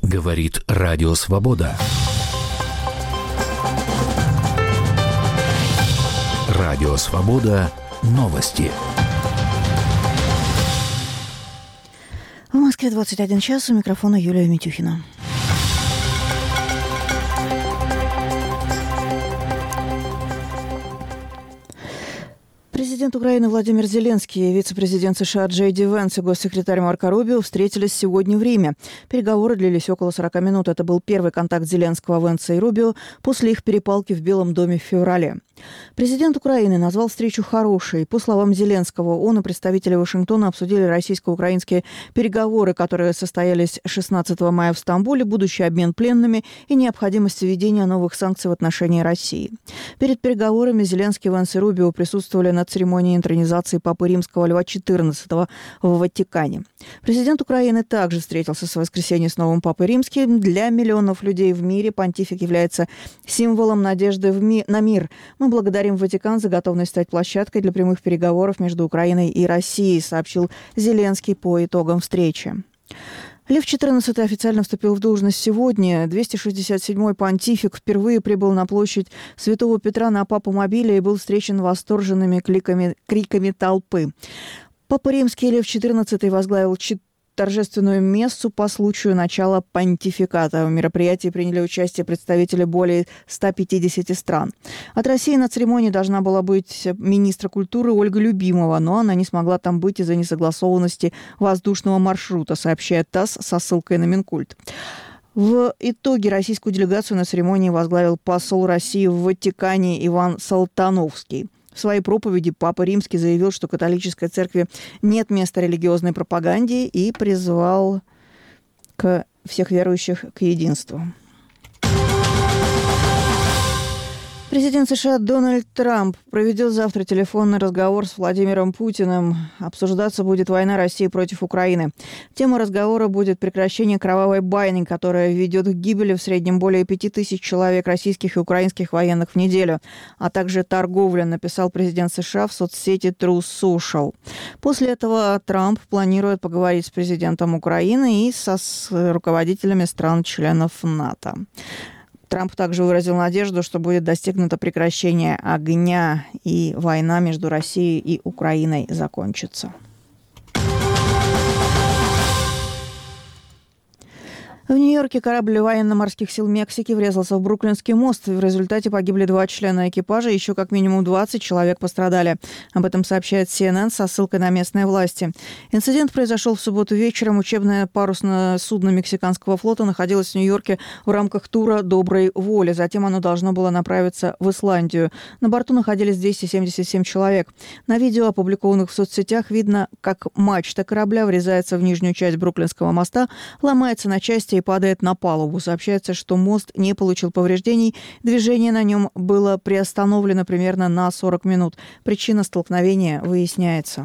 Говорит Радио Свобода. Радио Свобода. Новости. В Москве 21 час. У микрофона Юлия Митюхина. Президент Украины Владимир Зеленский, вице-президент США Джей Ди Венс и госсекретарь Марко Рубио встретились сегодня в Риме. Переговоры длились около 40 минут. Это был первый контакт Зеленского, Венса и Рубио после их перепалки в Белом доме в феврале. Президент Украины назвал встречу хорошей. По словам Зеленского, он и представители Вашингтона обсудили российско-украинские переговоры, которые состоялись 16 мая в Стамбуле, будущий обмен пленными и необходимость введения новых санкций в отношении России. Перед переговорами Зеленский, Венс и Рубио присутствовали на церемонии интронизации Папы Римского Льва XIV в Ватикане. Президент Украины также встретился в воскресенье с новым Папой Римским. Для миллионов людей в мире понтифик является символом надежды на мир. Мы благодарим Ватикан за готовность стать площадкой для прямых переговоров между Украиной и Россией, сообщил Зеленский по итогам встречи. Лев XIV официально вступил в должность сегодня. 267-й понтифик впервые прибыл на площадь Святого Петра на Папомобиле и был встречен восторженными криками толпы. Папа Римский Лев XIV возглавил торжественную мессу по случаю начала понтификата. В мероприятии приняли участие представители более 150 стран. От России на церемонии должна была быть министра культуры Ольга Любимова, но она не смогла там быть из-за несогласованности воздушного маршрута, сообщает ТАСС со ссылкой на Минкульт. В итоге российскую делегацию на церемонии возглавил посол России в Ватикане Иван Салтановский. В своей проповеди Папа Римский заявил, что католической церкви нет места религиозной пропаганде и призвал всех верующих к единству. Президент США Дональд Трамп проведет завтра телефонный разговор с Владимиром Путиным. Обсуждаться будет война России против Украины. Тема разговора будет прекращение кровавой байни, которая ведет к гибели в среднем более 5000 человек российских и украинских военных в неделю, а также торговля, написал президент США в соцсети Truth Social. После этого Трамп планирует поговорить с президентом Украины и с руководителями стран-членов НАТО. Трамп также выразил надежду, что будет достигнуто прекращение огня и война между Россией и Украиной закончится. В Нью-Йорке корабль военно-морских сил Мексики врезался в Бруклинский мост. В результате погибли 2 члена экипажа, еще как минимум 20 человек пострадали. Об этом сообщает CNN со ссылкой на местные власти. Инцидент произошел в субботу вечером. Учебное парусное судно Мексиканского флота находилось в Нью-Йорке в рамках тура «Доброй воли». Затем оно должно было направиться в Исландию. На борту находились 277 человек. На видео, опубликованных в соцсетях, видно, как мачта корабля врезается в нижнюю часть Бруклинского моста, ломается на части и падает на палубу. Сообщается, что мост не получил повреждений. Движение на нем было приостановлено примерно на 40 минут. Причина столкновения выясняется.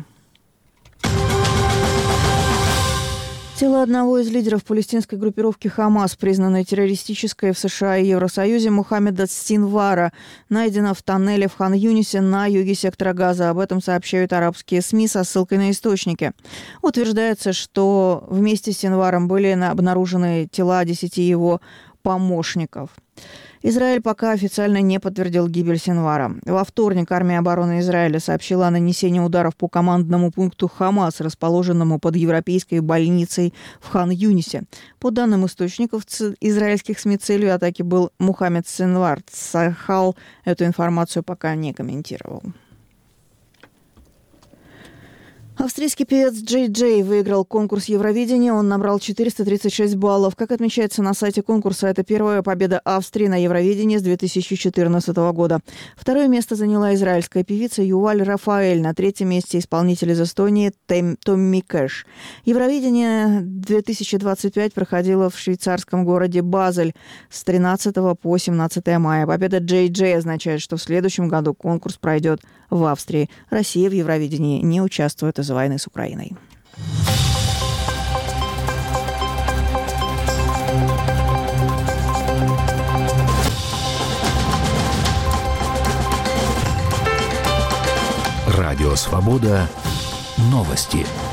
Тело одного из лидеров палестинской группировки «Хамас», признанной террористической в США и Евросоюзе, Мухаммеда Синвара, найдено в тоннеле в Хан-Юнисе на юге сектора Газа. Об этом сообщают арабские СМИ со ссылкой на источники. Утверждается, что вместе с Синваром были обнаружены тела 10 его помощников. Израиль пока официально не подтвердил гибель Синвара. Во вторник армия обороны Израиля сообщила о нанесении ударов по командному пункту «Хамас», расположенному под европейской больницей в Хан-Юнисе. По данным источников израильских СМИ, целью атаки был Мухаммед Синвар. Сахал эту информацию пока не комментировал. Австрийский певец Джей Джей выиграл конкурс Евровидения. Он набрал 436 баллов. Как отмечается на сайте конкурса, это первая победа Австрии на Евровидении с 2014 года. Второе место заняла израильская певица Юваль Рафаэль. На третьем месте исполнитель из Эстонии Томми Кэш. Евровидение 2025 проходило в швейцарском городе Базель с 13 по 17 мая. Победа Джей Джей означает, что в следующем году конкурс пройдет в Австрии. Россия в Евровидении не участвует из-за войны с Украиной. Радио Свобода. Новости.